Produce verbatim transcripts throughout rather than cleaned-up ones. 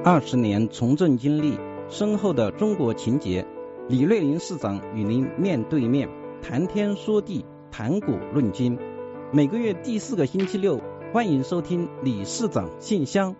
二十年从政经历，深厚的中国情结，李瑞林市长与您面对面谈天说地，谈古论今。每个月第四个星期六，欢迎收听李市长信箱。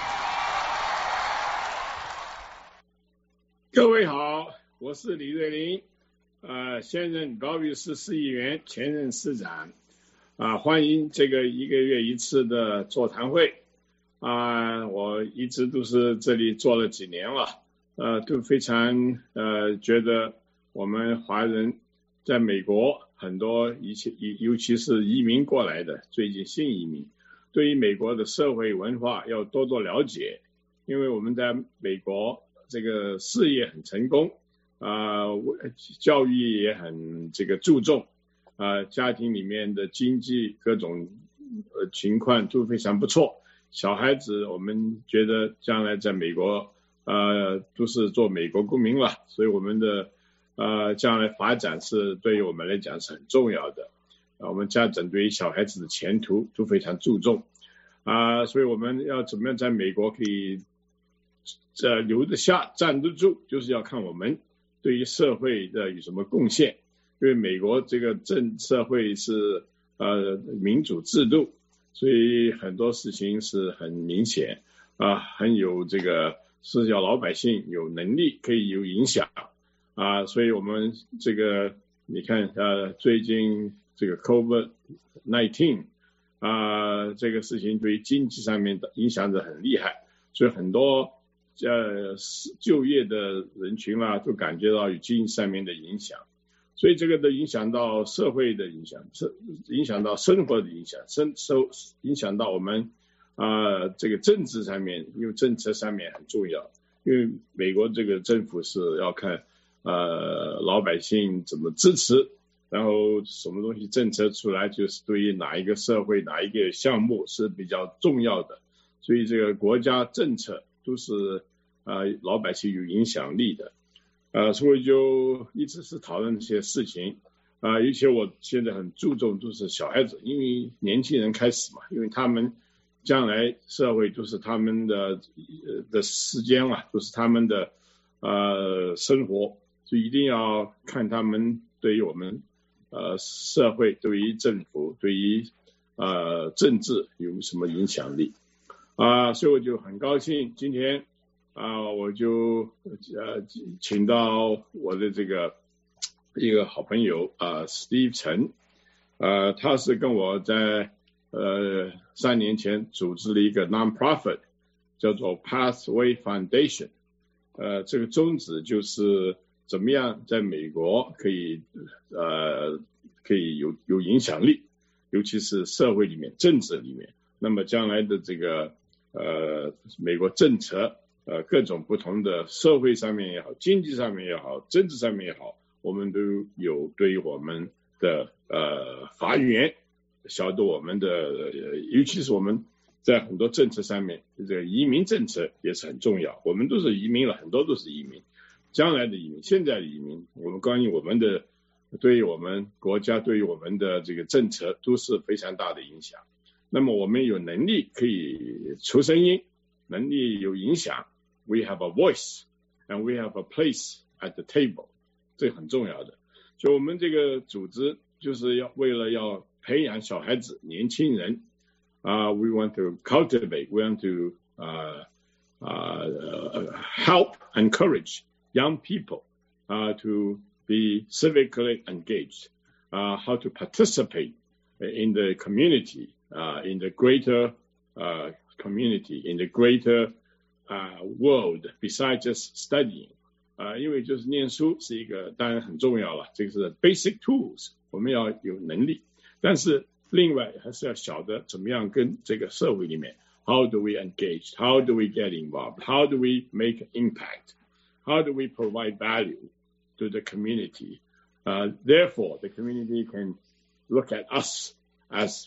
各位好，我是李瑞林，呃，现任高雄市市议员，前任市长，啊、呃，欢迎这个一个月一次的座谈会，啊、呃，我一直都是这里做了几年了，呃，都非常呃觉得我们华人在美国很多一些尤其是移民过来的，最近新移民，对于美国的社会文化要多多了解，因为我们在美国这个事业很成功，啊、呃，教育也很这个注重，啊、呃，家庭里面的经济各种呃情况都非常不错。小孩子我们觉得将来在美国呃都是做美国公民了，所以我们的呃将来发展是对于我们来讲是很重要的。啊、我们家长对于小孩子的前途都非常注重啊、呃，所以我们要怎么样在美国可以这留得下站得住，就是要看我们对于社会的有什么贡献。因为美国这个政社会是呃民主制度，所以很多事情是很明显啊、呃，很有这个是要老百姓有能力可以有影响啊、呃，所以我们这个你看呃最近这个 COVID 十九 啊、呃、这个事情对于经济上面的影响得很厉害，所以很多呃就业的人群啦、啊、都感觉到有经济上面的影响，所以这个都影响到社会的影响，影响到生活的影响，生收影响到我们啊、呃、这个政治上面，因为政策上面很重要，因为美国这个政府是要看呃老百姓怎么支持，然后什么东西政策出来就是对于哪一个社会哪一个项目是比较重要的，所以这个国家政策都是呃老百姓有影响力的，呃，所以就一直是讨论这些事情啊、呃，而且我现在很注重就是小孩子，因为年轻人开始嘛，因为他们将来社会都是他们的呃的时间嘛，都是他们的呃生活，所以一定要看他们对于我们呃社会、对于政府、对于呃政治有什么影响力。啊、呃，所以我就很高兴，今天啊、呃，我就呃请到我的这个一个好朋友啊、呃、Steve 陈，呃，他是跟我在呃三年前组织了一个 non-profit 叫做 Pathway Foundation， 呃，这个宗旨就是怎么样在美国可以呃可以有有影响力，尤其是社会里面、政治里面，那么将来的这个呃，美国政策，呃，各种不同的社会上面也好，经济上面也好，政治上面也好，我们都有对于我们的呃法源，晓得我们的、呃，尤其是我们在很多政策上面，这个移民政策也是很重要。我们都是移民了，很多都是移民，将来的移民，现在的移民，我们关于我们的，对于我们国家，对于我们的这个政策都是非常大的影响。那么我们有能力可以出声音，能力有影响 ，we have a voice and we have a place at the table， 这很重要的。所以我们这个组织就是要为了要培养小孩子、年轻人啊、uh, ，we want to cultivate, we want to 啊、uh, 啊、uh, help, encourage young people 啊、uh, to be civically engaged, 啊、uh, how to participate in the community.Uh, in the greater uh, community, in the greater uh, world, besides just studying. 啊、uh, 因为就是念书是一个当然很重要了，这个是 basic tools， 我们要有能力，但是另外还是要晓得怎么样跟这个社会里面 how do we engage, how do we get involved, how do we make an impact, how do we provide value to the community. Uh, therefore, the community can look at us as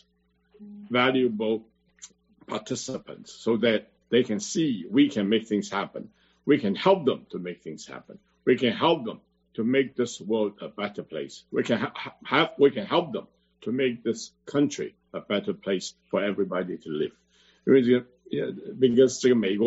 valuable participants so that they can see we can make things happen. We can help them to make things happen. We can help them to make this world a better place. We can ha- have, we can help them to make this country a better place for everybody to live. 因为这个，because 这个美国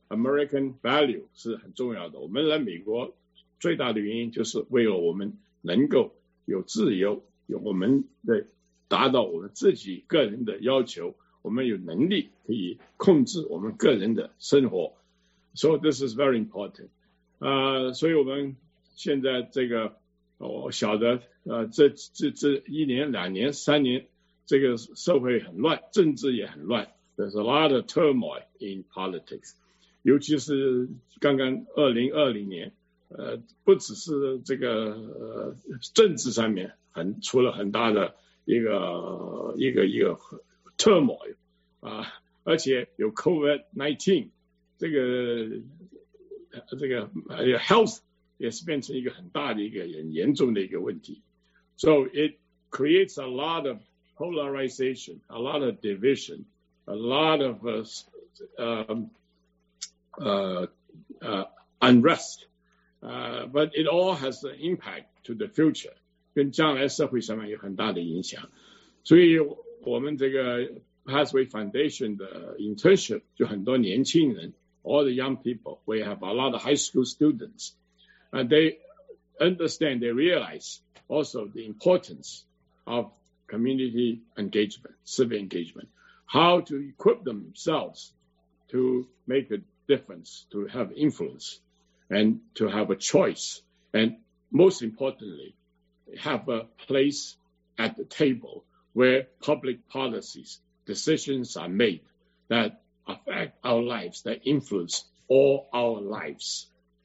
American value 是很重要的。我们来美国最大的原因就是为了我们能够有自由，有我们的达到我们自己个人的要求，我们有能力可以控制我们个人的生活。So this is very important. 呃，所以我们现在这个我晓得呃这这这一年两年三年这个社会很乱，政治也很乱。There's a lot of turmoil in politics. 尤其是刚刚二零二零年，呃，不只是这个呃政治上面很出了很大的一个一个一个 turmoil 啊，而且有 COVID 十九， 这个这个 health 也是变成一个很大的一个很严重的一个问题。So it creates a lot of polarization, a lot of division, a lot of uh, um, uh, uh, unrest. Uh, but it all has an impact to the future, 跟将来社会上面有很大的影响。所以我们这个 Pathway Foundation 的 internship 就很多年轻人 all the young people, we have a lot of high school students, and they understand, they realize also the importance of community engagement, civic engagement, how to equip themselves to make a difference, to have influence, and to have a choice, and most importantly, have a place at the table where public policies, decisions are made that affect our lives, that influence all our lives.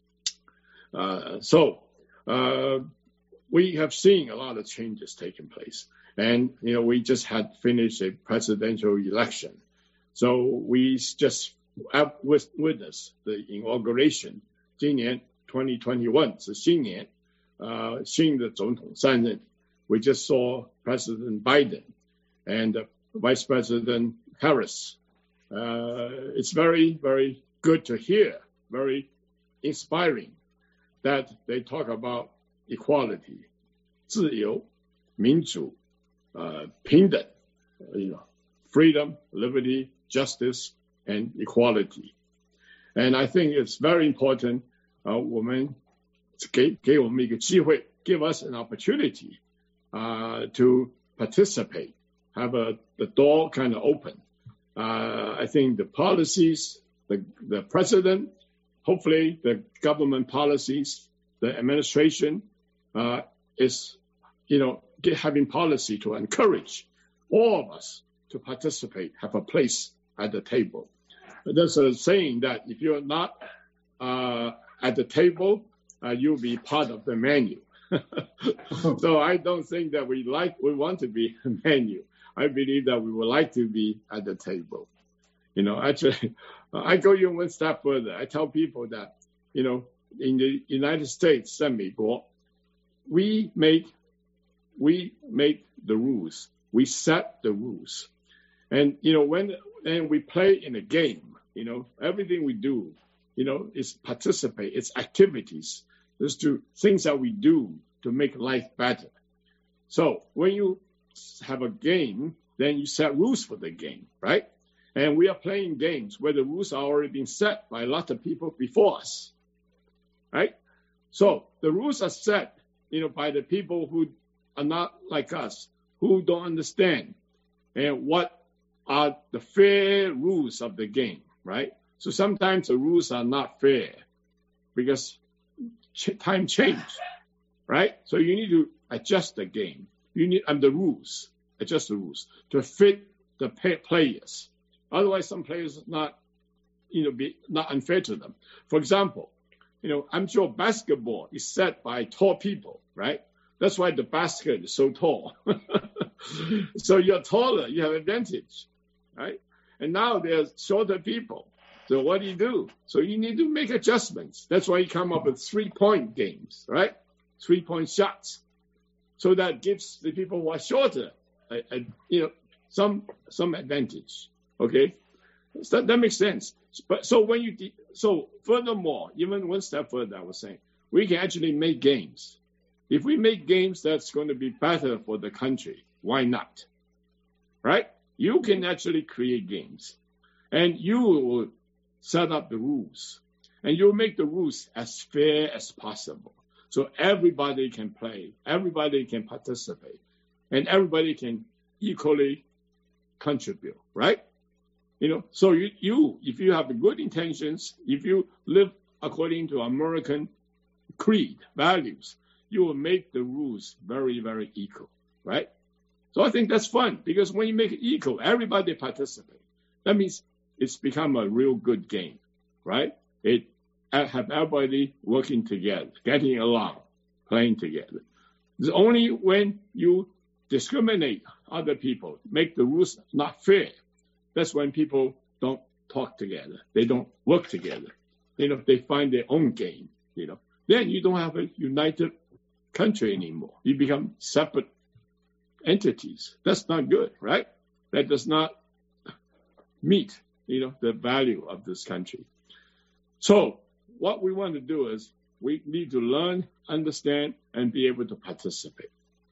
Uh, so uh, we have seen a lot of changes taking place. And, you know, we just had finished a presidential election. So we just have witnessed the inauguration. 今年 twenty twenty-one 是新年，呃，新的总统上任。We just saw President Biden and uh, Vice President Harris. Uh, it's very, very good to hear, very inspiring that they talk about equality, 自由、民主、uh, 平等 you know, freedom, liberty, justice, and equality. And I think it's very important, uh, 我们给给我们一个机会 give us an opportunity uh, to participate, have a, the door kind of open. Uh, I think the policies, the, the president, hopefully the government policies, the administration uh, is, you know, get, having policy to encourage all of us to participate, have a place at the table. There's a saying that if you're not uh, at the table, uh, you'll be part of the menu. So I don't think that we like, we want to be a menu. I believe that we would like to be at the table. You know, actually, I go even one step further. I tell people that, you know, in the United States, 在美国, we make, we make the rules. We set the rules. And, you know, when, and we play in a game, you know, everything we do, you know, is participate, it's activities. There's to things that we do to make life better. So when you have a game, then you set rules for the game, right? And we are playing games where the rules are already being set by a lot of people before us, right? So the rules are set, you know, by the people who are not like us, who don't understand, and what are the fair rules of the game, right? So sometimes the rules are not fair because ch- time change, right? So you need to adjust the game. You need and the rules, adjust the rules to fit the pay- players. Otherwise, some players not, you know, be not unfair to them. For example, you know, I'm sure basketball is set by tall people, right? That's why the basket is so tall. So you're taller, you have advantage, right? And now there's shorter people. So what do you do? So you need to make adjustments. That's why you come up with three-point games, right? Three-point shots. So that gives the people who are shorter, a, a, you know, some some advantage. Okay, so that, that makes sense. But so when you de- so furthermore, even one step further, I was saying we can actually make games. If we make games that's going to be better for the country, why not? Right? You can actually create games, and you will set up the rules. And you make the rules as fair as possible. So everybody can play, everybody can participate, and everybody can equally contribute, right? You know, so you, you if you have good intentions, if you live according to American creed, values, you will make the rules very, very equal, right? So I think that's fun, because when you make it equal, everybody participate. That means it's become a real good game, right? It have everybody working together, getting along, playing together. It's only when you discriminate other people, make the rules not fair, that's when people don't talk together. They don't work together. You know, they find their own game, you know. Then you don't have a united country anymore. You become separate entities. That's not good, right? That does not meet, you know, the value of this country. So what we want to do is we need to learn, understand, and be able to participate.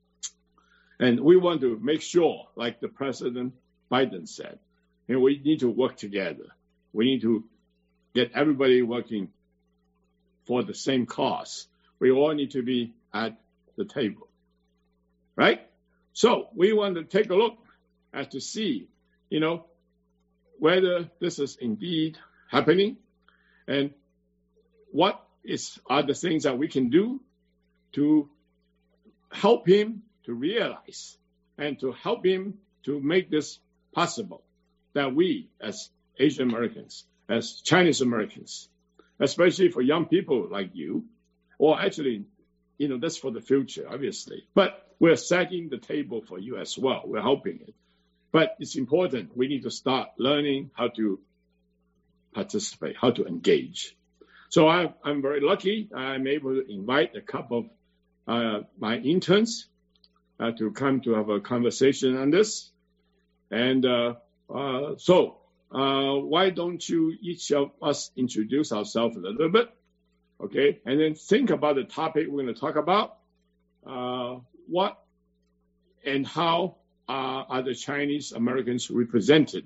And we want to make sure, like the President Biden said, you know, we need to work together. We need to get everybody working for the same cause. We all need to be at the table, right? So we want to take a look at to see, you know, whether this is indeed happening, and what is are the things that we can do to help him to realize and to help him to make this possible, that we as Asian Americans, as Chinese Americans, especially for young people like you, or actually, you know, that's for the future, obviously, but we're setting the table for you as well. We're helping it. But it's important. We need to start learning how to participate, how to engage. So I, I'm very lucky. I'm able to invite a couple of uh, my interns uh, to come to have a conversation on this. And uh, uh, so uh, why don't you each of us introduce ourselves a little bit, okay? And then think about the topic we're going to talk about. Uh, what and how uh, are the Chinese Americans represented,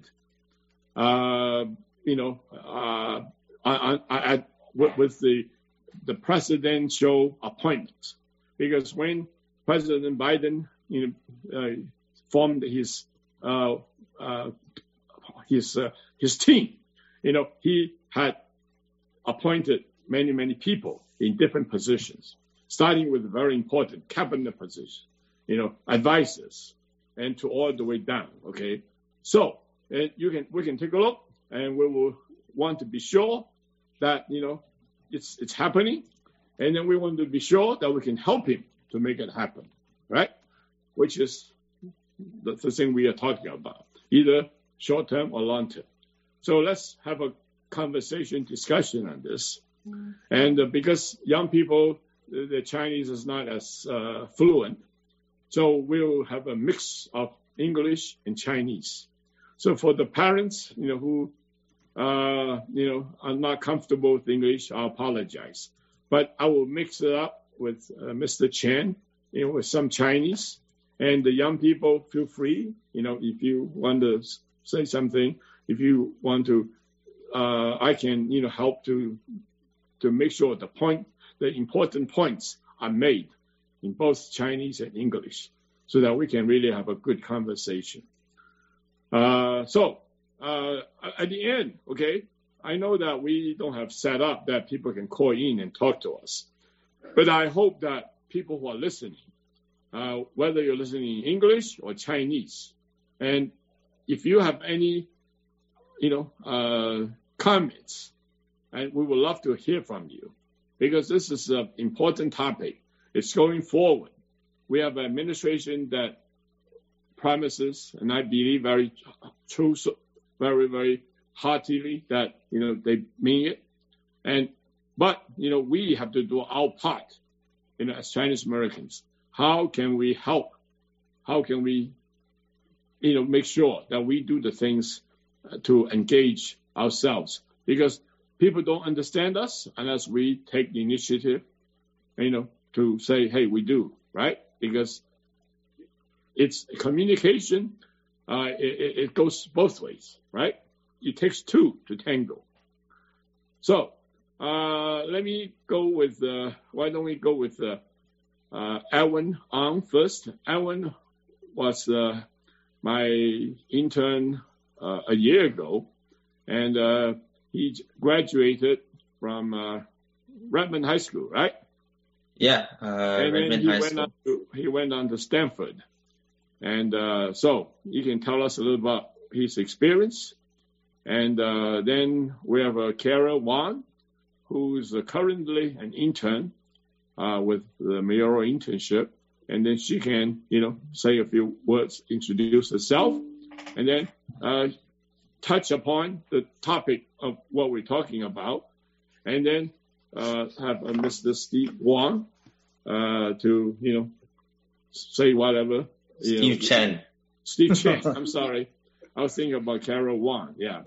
uh, you know, uh, I, I, I, with the the presidential appointments? Because when President Biden, you know, uh, formed his uh, uh, his uh, his team, you know, he had appointed many many people in different positions, starting with very important cabinet positions, you know, advisors, and to all the way down. Okay, so and you can we can take a look, and we will want to be sure that, you know, it's it's happening, and then we want to be sure that we can help him to make it happen, right? Which is the, the thing we are talking about, either short term or long term. So let's have a conversation, discussion on this. Mm. And uh, because young people, the, the Chinese is not as uh, fluent, so we'll have a mix of English and Chinese. So for the parents, you know, who uh, you know are not comfortable with English, I apologize. But I will mix it up with uh, Mister Chen, you know, with some Chinese. And the young people, feel free, you know, if you want to say something, if you want to, uh, I can, you know, help to to make sure the point, the important points are made in both Chinese and English, so that we can really have a good conversation. Uh, so uh, at the end, okay, I know that we don't have set up that people can call in and talk to us, but I hope that people who are listening, uh, whether you're listening in English or Chinese, and if you have any, you know, uh, comments, and we would love to hear from you, because this is an important topic. It's going forward. We have an administration that promises, and I believe very true, very, very heartily, that, you know, they mean it. And, but, you know, we have to do our part, you know, as Chinese Americans. How can we help? How can we, you know, make sure that we do the things to engage ourselves? Because people don't understand us unless we take the initiative, you know, to say, hey, we do, right? Because it's communication, uh, it, it goes both ways, right? It takes two to tango. So uh, let me go with, uh, why don't we go with uh, uh, Edwin on first. Edwin was uh, my intern uh, a year ago, and uh, he graduated from uh, Redmond High School, right? Yeah, uh, and Redmond then he High went School. On to, he went on to Stanford. And uh, so you can tell us a little about his experience. And uh, then we have uh, Kara Wang, who's uh, currently an intern uh, with the mayoral internship. And then she can, you know, say a few words, introduce herself, and then uh, touch upon the topic of what we're talking about. And then uh, have uh, Mister Steve Wang uh, to, you know, say whatever. You Steve know, Chen. Steve Chen. I'm sorry. I was thinking about Carol Wang. Yeah.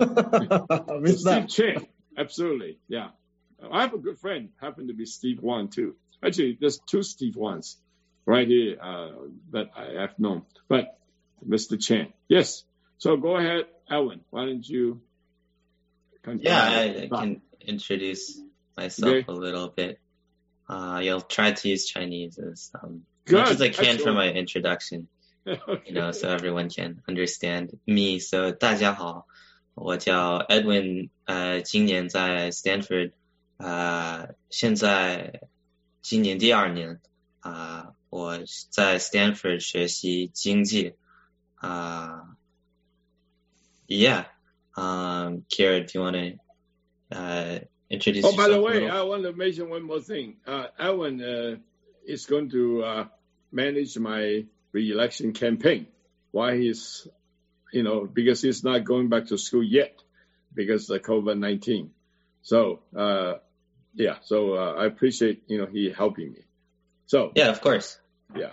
Steve that. Chen. Absolutely. Yeah. I have a good friend, happened to be Steve Wang too. Actually, there's two Steve Wangs right here uh, that I have known. But Mister Chen. Yes. So go ahead, Alan. Why don't you continue? Yeah, I, I can introduce myself okay. a little bit. Uh, you'll try to use Chinese as um, Good. much as I can Excellent. for my introduction, okay. you know, so everyone can understand me. So 大家好，我叫 Edwin， 呃，今年在 Stanford， 呃，现在今年第二年，啊、呃，我在 Stanford 学习经济，啊、呃、，Yeah， um, Kira, do you want to uh, introduce oh, yourself? Oh, by the way, I want to mention one more thing. Uh, Alan uh, is going to uh, manage my re-election campaign while he's, you know, because he's not going back to school yet because of COVID nineteen. So, uh, yeah, so uh, I appreciate, you know, he helping me. So, yeah, of course. Yeah.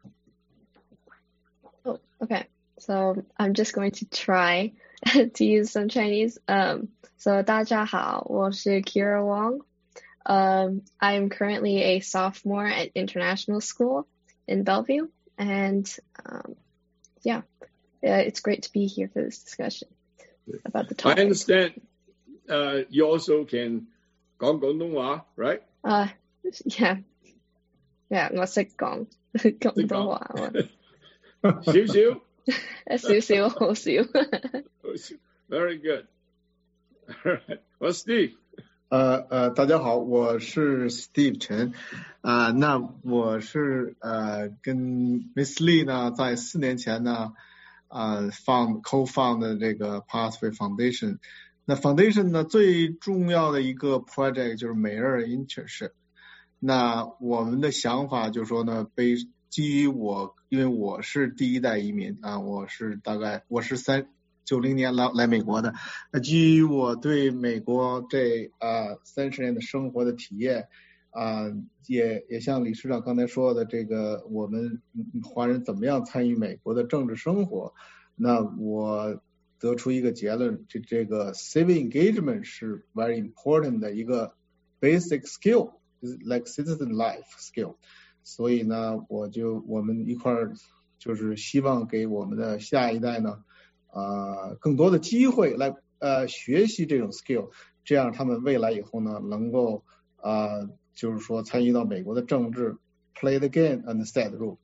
Oh, okay. So I'm just going to try to use some Chinese. Um, so 大家好，我是 Kira Wang. Um, I'm currently a sophomore at international school in Bellevue, and um, yeah, uh, it's great to be here for this discussion about the topic. I understand uh, you also can 講廣東話, right? Uh, yeah, yeah, 我識講廣東話喎。 少少？ 少少，好少。 Very good. All right. Well, Steve. 呃呃，大家好，我是 Steve 陈，啊、呃，那我是呃跟 Miss Lee 呢，在四年前呢，呃，found co-found 的这个 Pathway Foundation。那 Foundation 呢最重要的一个 project 就是美日 internship。那我们的想法就是说呢，被基于我，因为我是第一代移民啊，我是大概我是三。九零年来来美国的，那基于我对美国这啊三十年的生活的体验啊、呃，也也像理事长刚才说的，这个我们华人怎么样参与美国的政治生活，那我得出一个结论，这这个 civic engagement 是 very important 的一个 basic skill， like citizen life skill， 所以呢，我就我们一块儿就是希望给我们的下一代呢。呃，更多的机会来呃学习这种 skill， 这样他们未来以后呢，能够呃就是说参与到美国的政治 ，play the game and set the rule.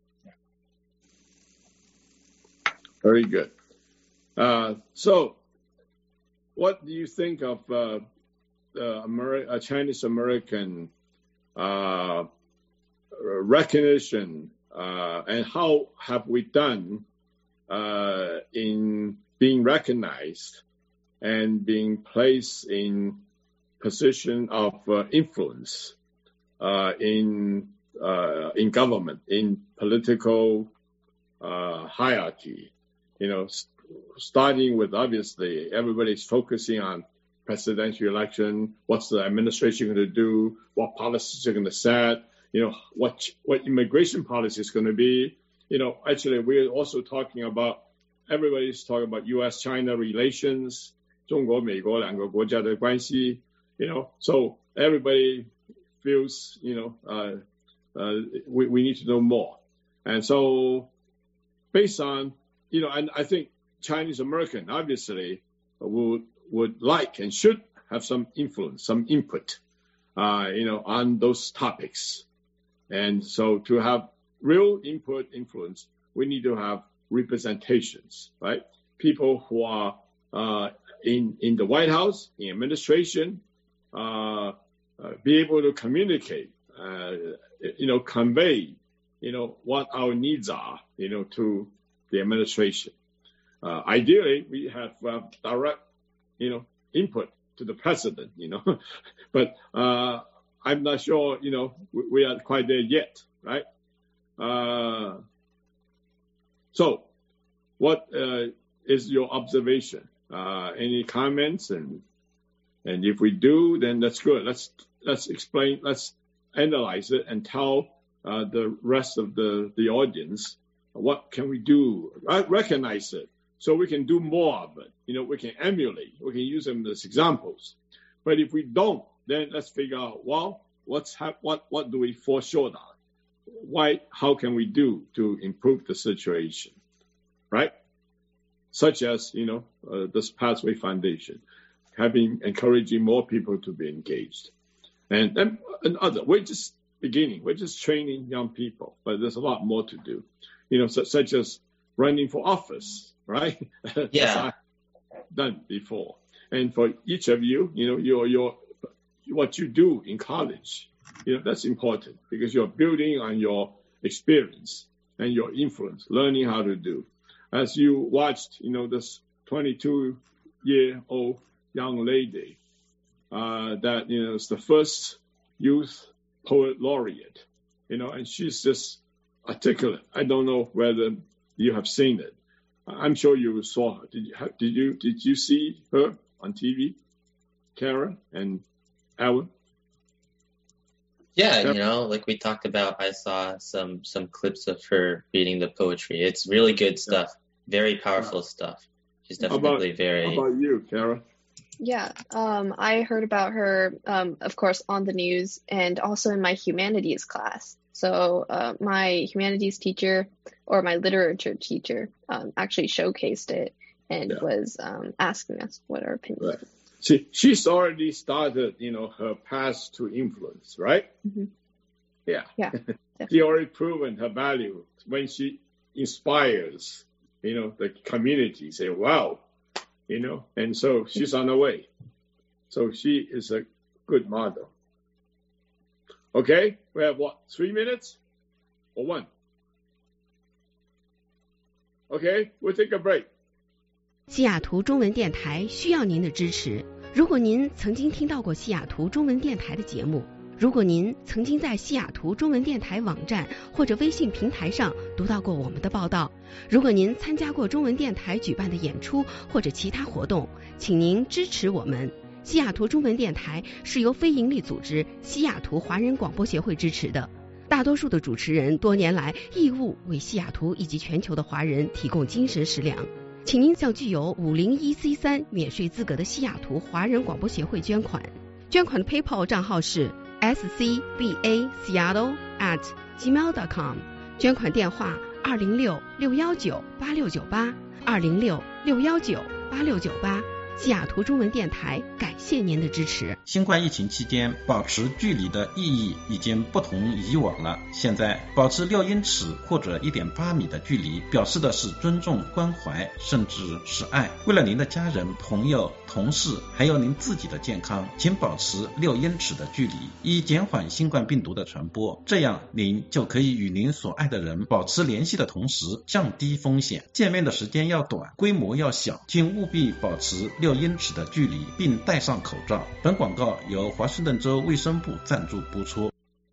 Very good. Uh, so, what do you think of uh, the Ameri- uh, Chinese American uh, recognition uh, and how have we done? Uh, in being recognized and being placed in position of uh, influence uh, in uh, in government, in political uh, hierarchy. You know, st- starting with obviously everybody's focusing on presidential election. What's the administration going to do? What policies are going to set? You know, what what immigration policy is going to be? You know, actually, we're also talking about, everybody's talking about U S China relations, 中国美国两个国家的关系, you know, so everybody feels, you know, uh, uh, we, we need to know more. And so based on, you know, and I think Chinese American obviously would, would like and should have some influence, some input, uh, you know, on those topics. And so to have real input influence, we need to have representations, right? People who are uh, in, in the White House, in administration, uh, uh, be able to communicate, uh, you know, convey, you know, what our needs are, you know, to the administration. Uh, ideally, we have uh, direct, you know, input to the president, you know, but uh, I'm not sure, you know, we, we are quite there yet, right? Uh, so, what uh, is your observation? Uh, any comments? And and if we do, then that's good. Let's let's explain. Let's analyze it and tell uh, the rest of the the audience what can we do. Right? Recognize it so we can do more of it. You know, we can emulate. We can use them as examples. But if we don't, then let's figure out, well, what's ha- what what do we fall short on? Why? How can we do to improve the situation, right? Such as, you know, uh, this Pathway Foundation, having encouraging more people to be engaged, and and, and other. We're just beginning. We're just training young people, but there's a lot more to do. You know, so, such as running for office, right? Yeah, I've done before. And for each of you, you know, your your what you do in college, you know, that's important because you're building on your experience and your influence, learning how to do. As you watched, you know, this twenty-two-year-old young lady uh, that, you know, is the first youth poet laureate, you know, and she's just articulate. I don't know whether you have seen it. I'm sure you saw her. Did you? Did you? Did you see her on T V, Kara and Alan? Yeah, you know, like we talked about, I saw some some clips of her reading the poetry. It's really good stuff. Very powerful yeah. stuff. She's definitely how about, very. How about you, Kara? Yeah, um, I heard about her, um, of course, on the news and also in my humanities class. So uh, my humanities teacher or my literature teacher um, actually showcased it and yeah. was um, asking us what our opinion right. was. See, she's already started, you know, her path to influence, right? Mm-hmm. Yeah. Yeah. She already proven her value when she inspires, you know, the community. Say, wow, you know, and so she's on the way. So she is a good model. Okay, we have what, three minutes or one? Okay, we'll take a break. 西雅图中文电台需要您的支持。如果您曾经听到过西雅图中文电台的节目，如果您曾经在西雅图中文电台网站或者微信平台上读到过我们的报道，如果您参加过中文电台举办的演出或者其他活动，请您支持我们。西雅图中文电台是由非营利组织西雅图华人广播协会支持的，大多数的主持人多年来义务为西雅图以及全球的华人提供精神食粮。请您向具有五零一 C 三 免税资格的西雅图华人广播协会捐款，捐款的 PayPal 账号是 s c b a seattle at gmail dot com， 捐款电话二零六六一九八六九八二零六六一九八六九八。西雅图中文电台感谢您的支持。 新冠疫情期间，保持距离的意义已经不同以往了。现在保持六英尺或者 一点八米的距离，表示的是尊重、关怀，甚至是爱。为了您的家人、朋友、同事，还有您自己的健康，请保持六英尺的距离，以减缓新冠病毒的传播。这样，您就可以与您所爱的人保持联系的同时，降低风险。见面的时间要短，规模要小，请务必保持六英尺的距离，并戴上口罩。本广告由华盛顿州卫生部赞助播出。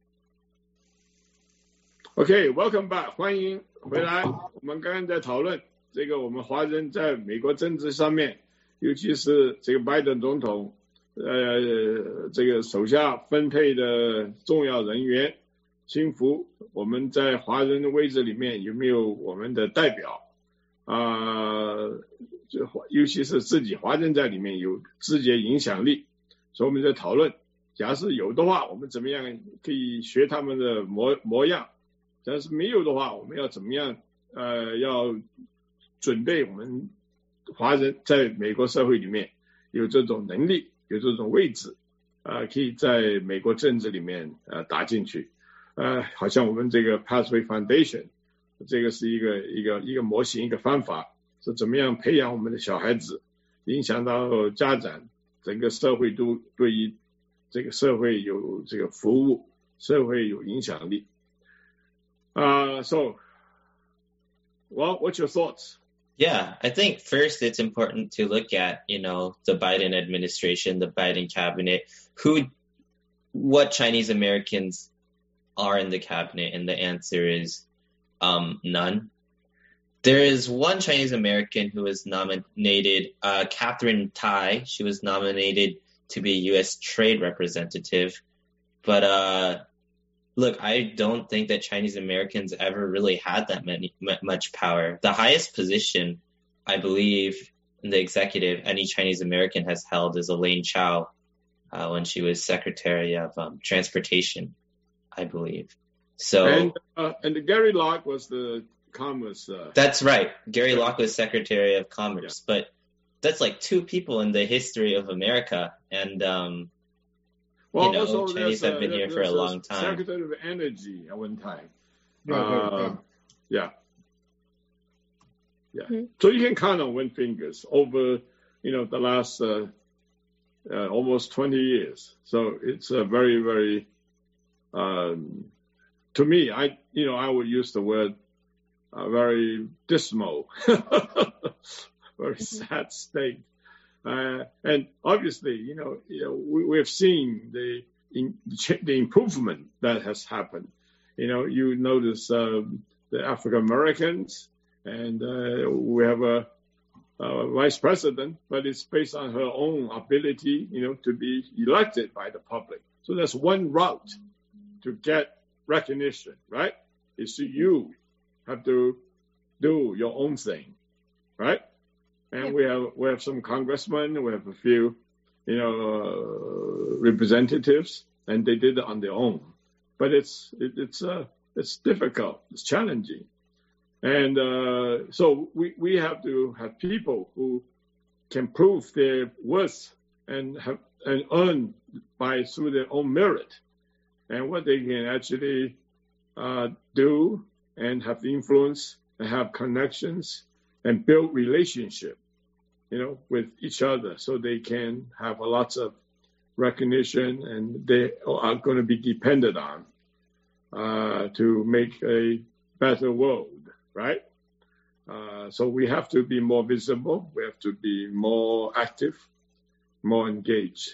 Okay, welcome back， 欢迎回来。我们刚刚在讨论这个我们华人在美国政治上面，尤其是这个拜登总统，呃，这个手下分配的重要人员，心腹，我们在华人的位置里面有没有我们的代表啊？呃尤其是自己华人在里面有直接影响力，所以我们在讨论，假设有的话，我们怎么样可以学他们的模模样；假是没有的话，我们要怎么样呃，要准备我们华人在美国社会里面有这种能力， 有这种位置，呃，可以在美国政治里面呃打进去，呃，好像我们这个 Pathway Foundation， 这个是一个一个一个模型，一个方法，是怎么样培养我们的小孩子，影响到家长，整个社会都对于这个社会有这个服务，社会有影响力。Uh, so, well, what's your thoughts? Yeah, I think first it's important to look at, you know, the Biden administration, the Biden cabinet, who, what Chinese Americans are in the cabinet, and the answer is um, none. There is one Chinese American who was nominated, uh, Catherine Tai. She was nominated to be U S Trade Representative, but uh, look, I don't think that Chinese Americans ever really had that many, much power. The highest position, I believe, in the executive any Chinese American has held is Elaine Chao uh, when she was Secretary of um, Transportation, I believe. So and uh, and Gary Locke was the Commerce. Uh, that's right. Gary Locke was Secretary of Commerce, yeah. But that's like two people in the history of America, and um, Well, you know, also Chinese have been uh, here for a long time. Secretary of Energy at one time. Yeah, uh, yeah. Yeah. Mm-hmm. So you can count on one fingers over, you know, the last uh, uh, almost twenty years. So it's a very, very, um, to me, I, you know, I would use the word uh, very dismal, very sad state. Uh, and obviously, you know, you know, we, we've seen the in, the improvement that has happened. You know, you notice um, the African Americans, and uh, we have a, a vice president, but it's based on her own ability, you know, to be elected by the public. So that's one route to get recognition, right? Is to you have to do your own thing, right? And yeah. we have we have some congressmen, we have a few, you know, uh, representatives, and they did it on their own. But it's it, it's uh, it's difficult, it's challenging, and uh, so we we have to have people who can prove their worth and have and earn by through their own merit, and what they can actually uh, do and have influence and have connections and build relationship, you know, with each other, so they can have a lots of recognition, and they are going to be depended on uh, to make a better world, right? Uh, so we have to be more visible. We have to be more active, more engaged.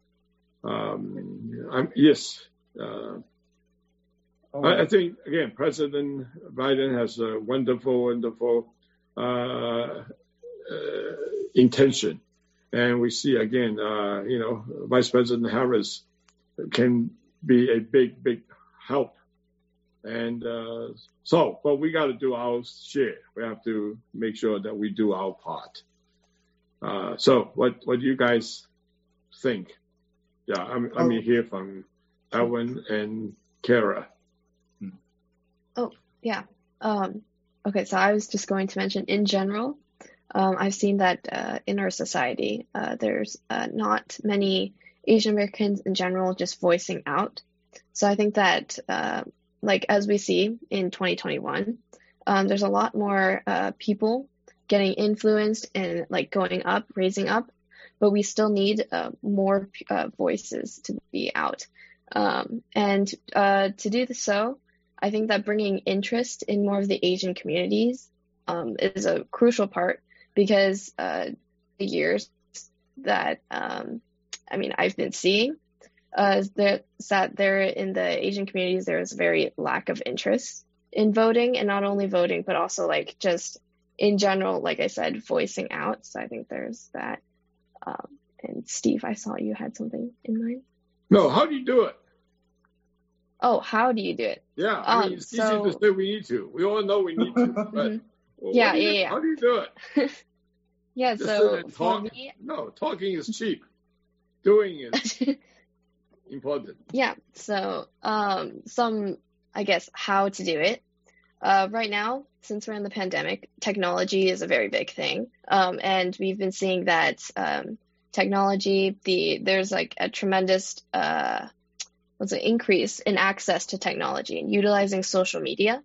Um, I'm, yes. Uh, oh. I, I think, again, President Biden has a wonderful, wonderful uh, uh, intention. And we see, again, uh, you know, Vice President Harris can be a big, big help. And uh, so, but we got to do our share. We have to make sure that we do our part. Uh, so what, what do you guys think? Yeah, I'm, let me hear from Edwin and Kara. Oh, yeah. Um, okay, so I was just going to mention, in general, um, I've seen that uh, in our society, uh, there's uh, not many Asian Americans in general just voicing out. So I think that, uh, like as we see in twenty twenty-one, um, there's a lot more uh, people getting influenced and like going up, raising up, but we still need uh, more uh, voices to be out. Um, and uh, to do this so, I think that bringing interest in more of the Asian communities um, is a crucial part, because uh, the years that, um, I mean, I've been seeing, uh, there, that there in the Asian communities, there is very lack of interest in voting, and not only voting, but also like just in general, like I said, voicing out. So I think there's that. Um, and Steve, I saw you had something in mind. No, how do you do it? Oh, how do you do it? Yeah, I mean, um, it's so... easy to say we need to. We all know we need to, but well, yeah, you, yeah, yeah. How do you do it? yeah, Just so talk. for me, no, talking is cheap. Doing is important. Yeah, so um, some, I guess, how to do it. Uh, right now, since we're in the pandemic, technology is a very big thing, um, and we've been seeing that um, technology, the there's like a tremendous uh, what's it, increase in access to technology and utilizing social media.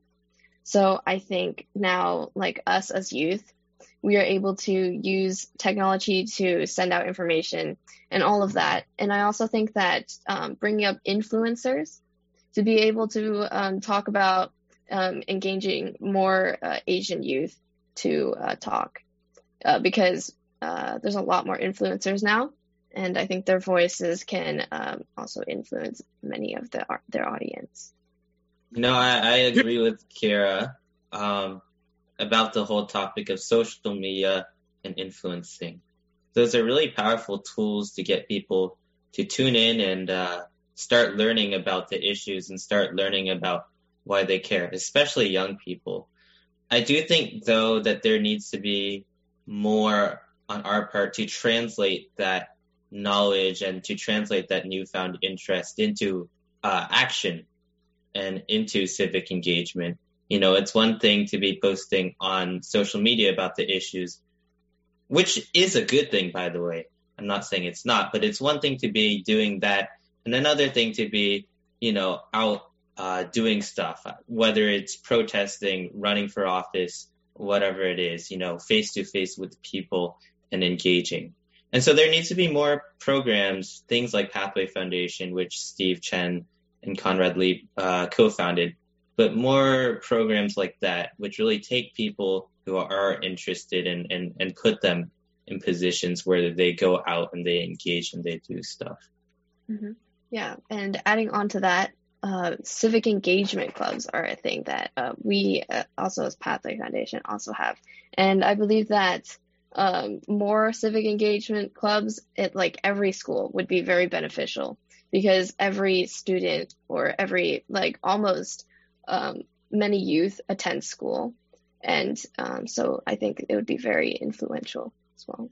So I think now, like us as youth, we are able to use technology to send out information and all of that. And I also think that um, bringing up influencers to be able to um, talk about um, engaging more uh, Asian youth to uh, talk uh, because uh, there's a lot more influencers now. And I think their voices can um, also influence many of the, their audience. No, I, I agree with Kira um, about the whole topic of social media and influencing. Those are really powerful tools to get people to tune in and uh, start learning about the issues and start learning about why they care, especially young people. I do think, though, that there needs to be more on our part to translate that knowledge and to translate that newfound interest into uh, action and into civic engagement. You know, it's one thing to be posting on social media about the issues, which is a good thing, by the way. I'm not saying it's not, but it's one thing to be doing that, and another thing to be, you know, out uh, doing stuff, whether it's protesting, running for office, whatever it is, you know, face-to-face with people and engaging. And so there needs to be more programs, things like Pathway Foundation, which Steve Chen and Conrad Lee uh, co-founded, but more programs like that, which really take people who are interested in, and, and put them in positions where they go out and they engage and they do stuff. Mm-hmm. Yeah, and adding on to that, uh, civic engagement clubs are a thing that uh, we uh, also as Pathway Foundation also have. And I believe that um, more civic engagement clubs at like every school would be very beneficial, because every student or every like almost um, many youth attend school. And um, so I think it would be very influential as well.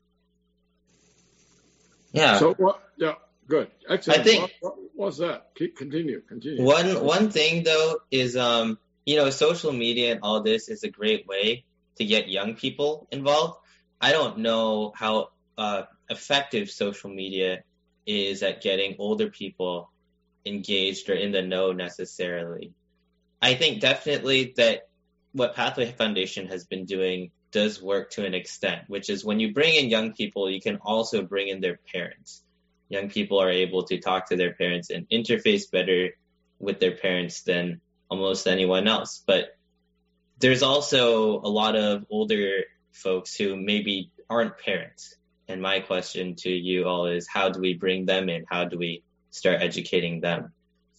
Yeah. So what? Yeah, good. Excellent. I think, what, what, what's that? Keep, continue, continue. One one thing though is, um, you know, social media and all this is a great way to get young people involved. I don't know how uh, effective social media is at getting older people engaged or in the know necessarily. I think definitely that what Pathway Foundation has been doing does work to an extent, which is when you bring in young people, you can also bring in their parents. Young people are able to talk to their parents and interface better with their parents than almost anyone else. But there's also a lot of older folks who maybe aren't parents. And my question to you all is, how do we bring them in? How do we start educating them?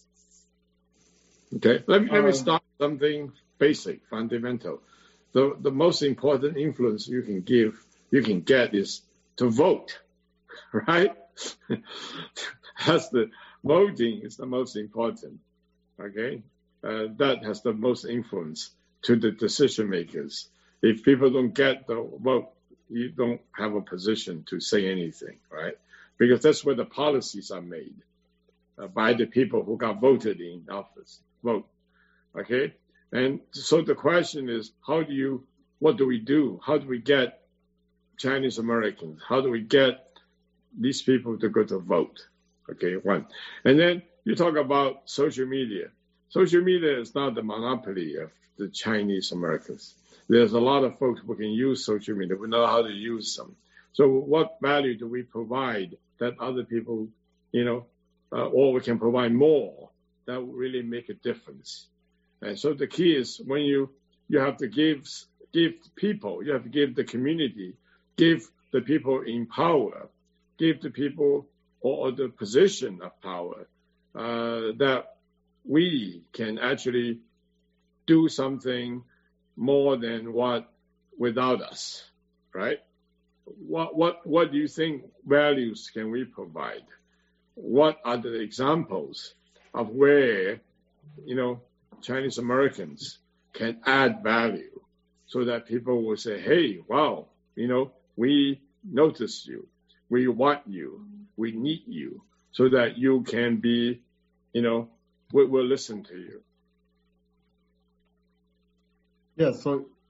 Okay, let me, let me Um, start something basic, fundamental. The the most important influence you can give, you can get is to vote, right? That's the voting is the most important. Okay, uh, that has the most influence to the decision makers. If people don't get the vote, you don't have a position to say anything, right? Because that's where the policies are made uh, by the people who got voted in office. Vote, okay? And so the question is, how do you, what do we do? How do we get Chinese Americans? How do we get these people to go to vote? Okay, one. And then you talk about social media. Social media is not the monopoly of the Chinese Americans. There's a lot of folks who can use social media. We know how to use them. So what value do we provide that other people, you know, uh, or we can provide more that will really make a difference? And so the key is when you, you have to give, give people, you have to give the community, give the people in power, give the people or the position of power, uh, that we can actually do something more than what without us, right? What what what do you think values can we provide? What are the examples of where, you know, Chinese Americans can add value so that people will say, hey, wow, you know, we notice you, we want you, we need you, so that you can be, you know, we, we'll listen to you. Yeah, so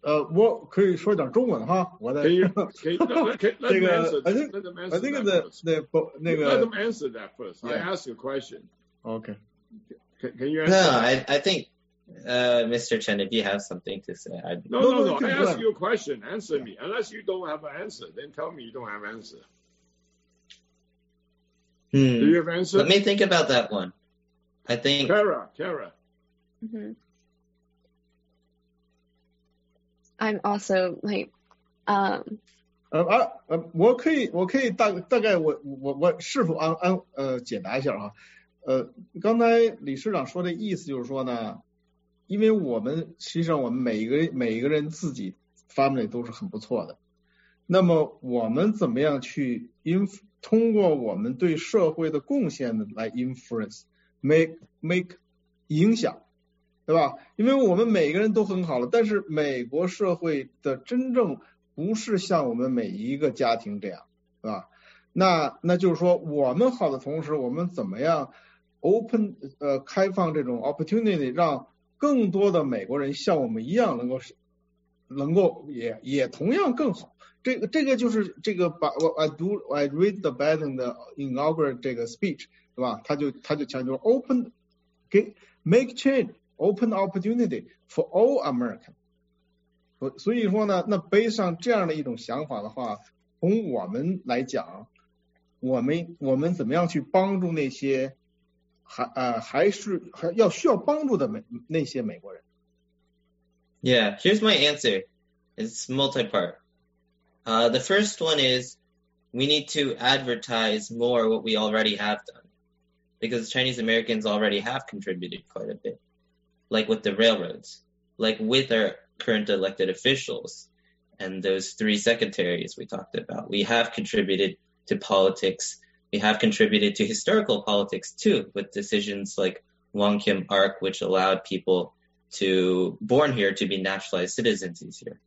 呃，我可以说点中文哈，我在 Can you, can you, let, let, let 这 them 个 answer, I think let them I answer think that the first. the 那 Let 个 them answer that first. I Yeah. ask you a question. OK Can, can you No, answer? I I think uh, Mister Chen, if you have something to say, I'd... No, No, no, no, no. you can I go ask ahead. you a question. Answer me. Unless you don't have an answer, then tell me you don't have an answer. Hmm. Do you have an answer? Let me think about that one. I think Kara, Kara. hmm I'm also like, um, 呃啊呃，我可以我可以大大概我我我是否安安呃解答一下哈，呃，刚才理事长说的意思就是说呢，因为我们实际上我们每一个每一个人自己 family 都是很不错的，那么我们怎么样去 inf 通过我们对社会的贡献的来 influence make make 影响，对吧？因为我们每个人都很好了，但是美国社会的真正不是像我们每一个家庭这样，对吧？那那就是说我们好的同时，我们怎么样 open 呃开放这种 opportunity， 让更多的美国人像我们一样能够能够也也同样更好。这个这个就是这个把我 I do I read the Biden 的 inaugural 这个 speech， 对吧？他就他就强调 open 给 make change open opportunity for all American。所以说呢，那背上这样的一种想法的话，从我们来讲，我们我们怎么样去帮助那些还呃还是还要需要帮助的美那些美国人 Yeah, here's my answer. It's multi-part. Uh, the first one is we need to advertise more what we already have done, because Chinese Americans already have contributed quite a bit, like with the railroads, like with our current elected officials and those three secretaries we talked about. We have contributed to politics. We have contributed to historical politics too, with decisions like Wong Kim Ark, which allowed people to born here to be naturalized citizens easier.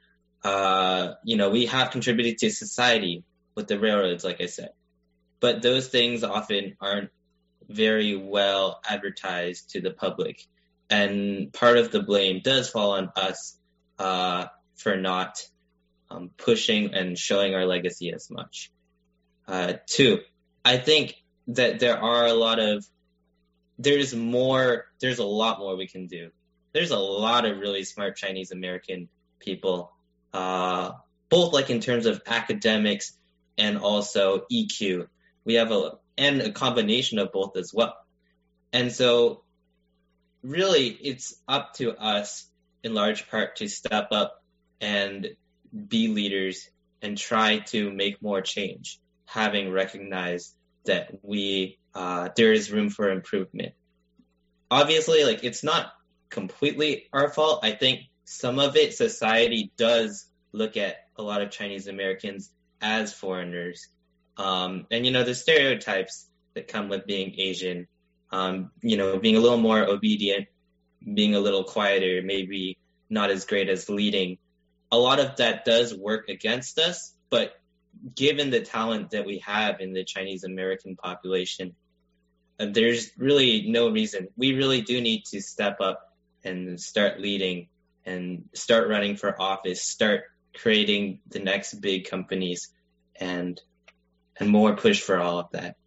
Uh, you know, we have contributed to society with the railroads, like I said. But those things often aren't very well advertised to the public. And part of the blame does fall on us uh, for not um, pushing and showing our legacy as much. Uh, two, I think that there are a lot of, there's more, there's a lot more we can do. There's a lot of really smart Chinese American people, uh, both like in terms of academics and also E Q. We have a, and a combination of both as well. And so really it's up to us in large part to step up and be leaders and try to make more change, having recognized that we, uh, there is room for improvement. Obviously, like, it's not completely our fault. I think some of it, society does look at a lot of Chinese Americans as foreigners. Um, and, you know, the stereotypes that come with being Asian, um, you know, being a little more obedient, being a little quieter, maybe not as great as leading. A lot of that does work against us, but given the talent that we have in the Chinese American population, uh, there's really no reason. We really do need to step up and start leading and start running for office, start creating the next big companies and and more push for all of that.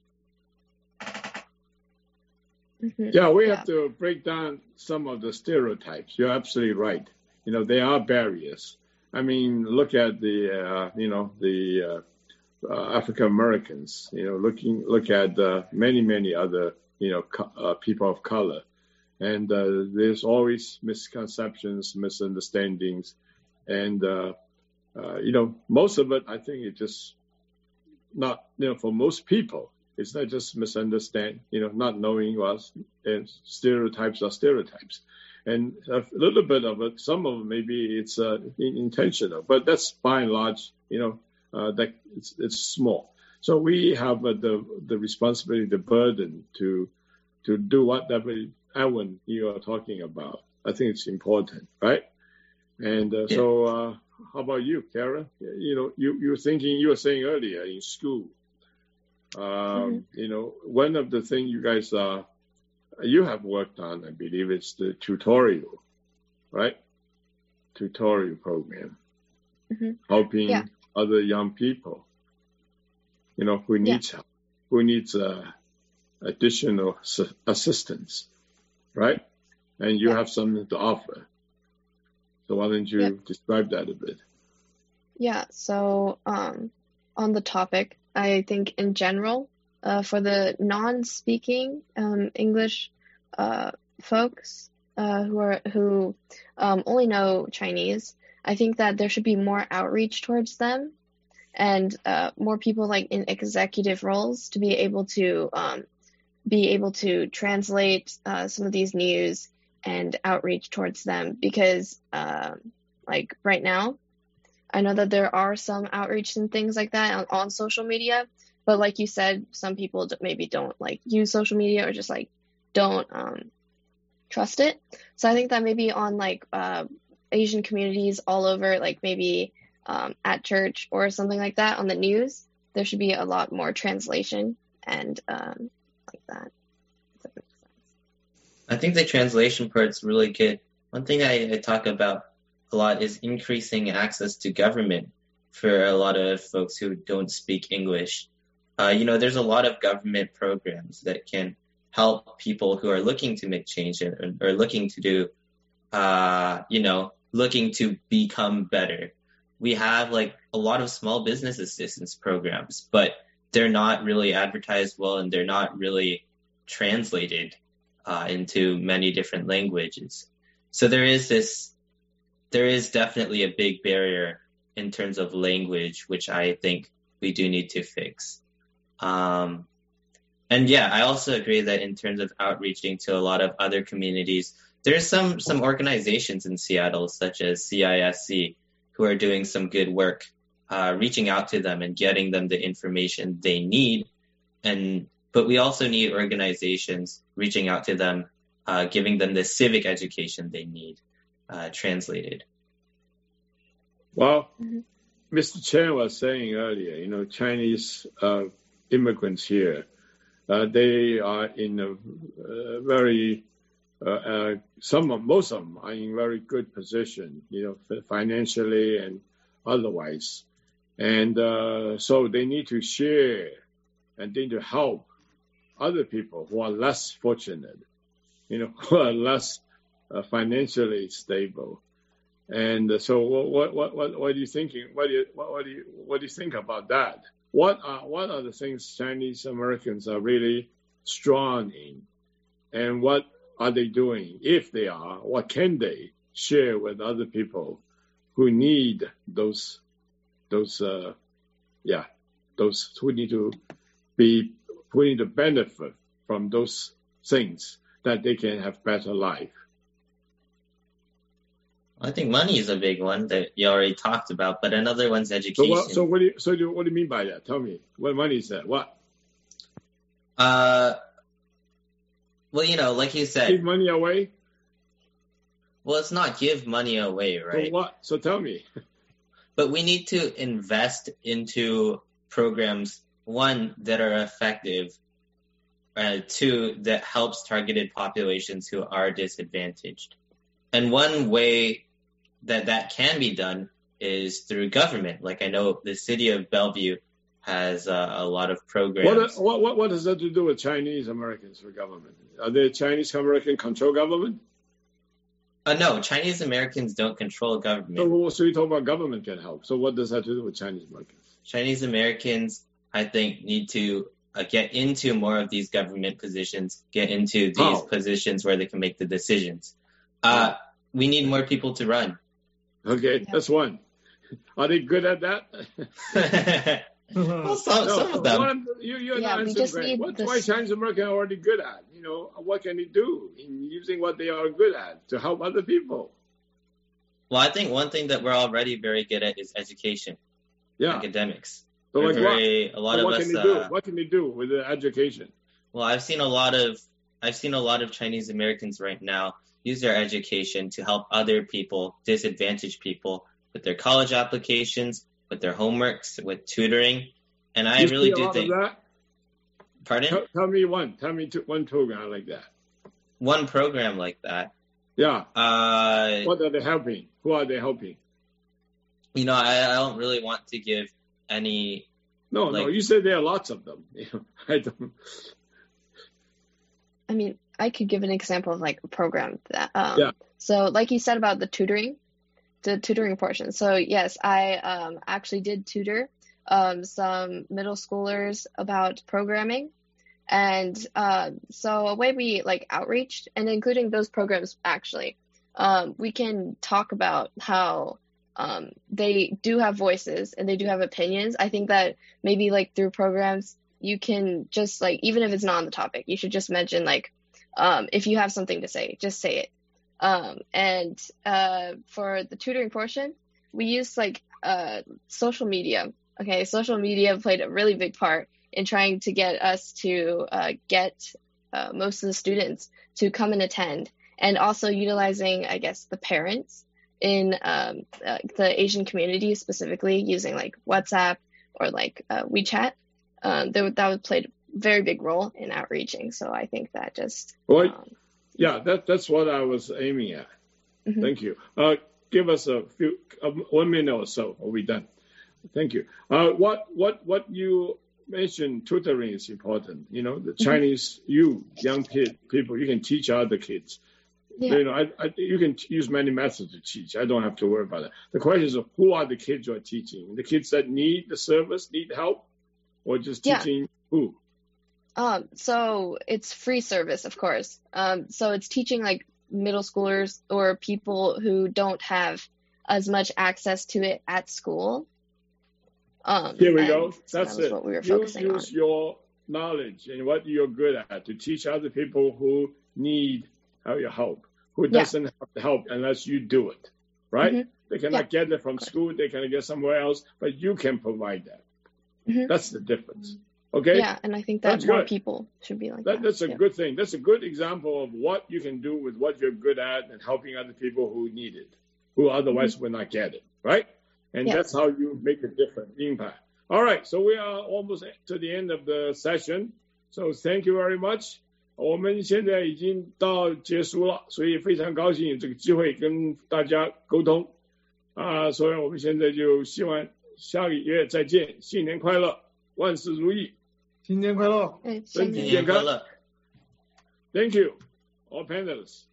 Mm-hmm. Yeah, we Yeah. have to break down some of the stereotypes. You're absolutely right. You know, there are barriers. I mean, look at the, uh, you know, the uh, uh, African Americans. You know, looking look at uh, many many other, you know, co- uh, people of color, and uh, there's always misconceptions, misunderstandings, and uh, uh, you know, most of it, I think, it just not, you know, for most people. It's not just misunderstand, you know, not knowing us, and stereotypes are stereotypes. And a little bit of it, some of it, maybe it's uh, intentional, but that's by and large, you know, uh, that it's, it's small. So we have uh, the the responsibility, the burden to to do whatever, Edwin, you are talking about. I think it's important, right? And uh, Yeah. so uh, how about you, Kara? You know, you, you were thinking, you were saying earlier in school, Um, Mm-hmm. you know, one of the things you guys uh, you have worked on, I believe, is the tutorial, right? tutorial program, Mm-hmm. helping Yeah. other young people, you know, who needs help, who needs uh, additional su- assistance, right? And you Yeah. have something to offer. So why don't you Yeah. describe that a bit? Yeah, so um, on the topic, I think in general, uh, for the non-speaking um, English uh, folks uh, who are who um, only know Chinese, I think that there should be more outreach towards them and uh, more people like in executive roles to be able to um, be able to translate uh, some of these news and outreach towards them because um, like right now, I know that there are some outreach and things like that on, on social media, but like you said, some people d- maybe don't like use social media or just like don't um, trust it. So I think that maybe on like uh, Asian communities all over, like maybe um, at church or something like that on the news, there should be a lot more translation and um, like that. If that makes sense. I think the translation part's really good. One thing I, I talk about a lot is increasing access to government for a lot of folks who don't speak English. Uh, you know, there's a lot of government programs that can help people who are looking to make change or, or looking to do, uh, you know, looking to become better. We have like a lot of small business assistance programs, but they're not really advertised well and they're not really translated uh, into many different languages. So there is this There is definitely a big barrier in terms of language, which I think we do need to fix. Um, and yeah, I also agree that in terms of outreaching to a lot of other communities, there's some, some organizations in Seattle, such as C I S C, who are doing some good work, uh, reaching out to them and getting them the information they need. And, but we also need organizations reaching out to them, uh, giving them the civic education they need. Uh, translated. Well, Mm-hmm. Mister Chen was saying earlier, you know, Chinese uh, immigrants here, uh, they are in a uh, very, uh, uh, some of, most of them are in very good position, you know, financially and otherwise. And uh, so they need to share and they need to help other people who are less fortunate, you know, who are less uh, financially stable. And uh, so, what, what, what, what are you thinking? What do you, what, what do you, what do you think about that? What are, what are the things Chinese Americans are really strong in, and what are they doing? If they are, what can they share with other people who need those, those, uh, yeah, those who need to be, who need to benefit from those things that they can have better life? I think money is a big one that you already talked about, but another one's So education. what? So what do you? So do, what do you mean by that? Tell me. What money is that? What? Uh, well, you know, like you said, Give money away? well, it's not give money away, right? So what? So tell me. But we need to invest into programs, one, that are effective, uh, two, that helps targeted populations who are disadvantaged. And one way that that can be done is through government. Like I know the city of Bellevue has uh, a lot of programs. What, what what does that to do with Chinese Americans for government? Are they Chinese American control government? Uh, no, Chinese Americans don't control government. So, so you talk about government can help. So what does that have to do with Chinese Americans? Chinese Americans, I think, need to uh, get into more of these government positions, get into these How? positions where they can make the decisions. Uh, we need more people to run. Okay, Yeah. that's one. Are they good at that? Well, some, No, some of them. what I'm- you, you're Yeah, not we answering just correct. need What's this- why Chinese Americans are already good at? You know, what can they do in using what they are good at to help other people? Well, I think one thing that we're already very good at is education, Yeah. academics. So We're like what? very, a lot So of what us. can they do? Uh, What can they do with the education? well, I've seen a lot of, I've seen a lot of Chinese Americans right now use their education to help other people, disadvantaged people, with their college applications, with their homeworks, with tutoring. And I You really see a do lot think. of that? Pardon? Tell, tell me one. Tell me two, one program like that. One program like that. Yeah. Uh, What are they helping? Who are they helping? You know, I, I don't really want to give any. No, like, no. You said there are lots of them. I don't. I mean, I could give an example of like a program that. Um, Yeah. So, like you said about the tutoring, the tutoring portion. So yes, I um, actually did tutor um, some middle schoolers about programming. And uh, so a way we like outreach and including those programs actually, um, we can talk about how um, they do have voices and they do have opinions. I think that maybe like through programs, you can just like, even if it's not on the topic, you should just mention like, um, if you have something to say, just say it. Um, and uh, for the tutoring portion, we use like uh, social media. Okay, social media played a really big part in trying to get us to uh, get uh, most of the students to come and attend, and also utilizing, I guess, the parents in um, uh, the Asian community, specifically using like WhatsApp or like uh, WeChat. Um, that, that would play a very big role in outreaching. So I think that just... Well, um, yeah, that, that's what I was aiming at. mm-hmm. Thank you. Uh, give us a few, uh, one minute or so, are we done? Thank you. Uh, what, what, what you mentioned, tutoring is important. You know, the Chinese, mm-hmm. you, young pe- people, you can teach other kids. Yeah. You know, I, I, you can use many methods to teach. I don't have to worry about that. The question is, who are the kids you are teaching? The kids that need the service, need help, or just teaching yeah. who? Um, so it's free service, of course. Um, so it's teaching like middle schoolers or people who don't have as much access to it at school. Um, Here we go. That's that it. What we were you focusing use on. your knowledge and what you're good at to teach other people who need your help, who doesn't yeah. have the help unless you do it, right? Mm-hmm. They cannot yeah. get it from school. They can get somewhere else, but you can provide that. Mm-hmm. That's the difference. Okay? Yeah, and I think that that's more good. people should be like that. that. That's a yeah. good thing. That's a good example of what you can do with what you're good at and helping other people who need it, who otherwise mm-hmm. would not get it, right? And yeah. that's how you make a different impact. All right, so we are almost to the end of the session. So thank you very much. 我们现在已经到结束了，所以非常高兴有这个机会跟大家沟通啊，所以我们现在就希望下个月再见，新年快乐，万事如意， 新年快乐， 哎， 身体健康。Thank you, all panelists.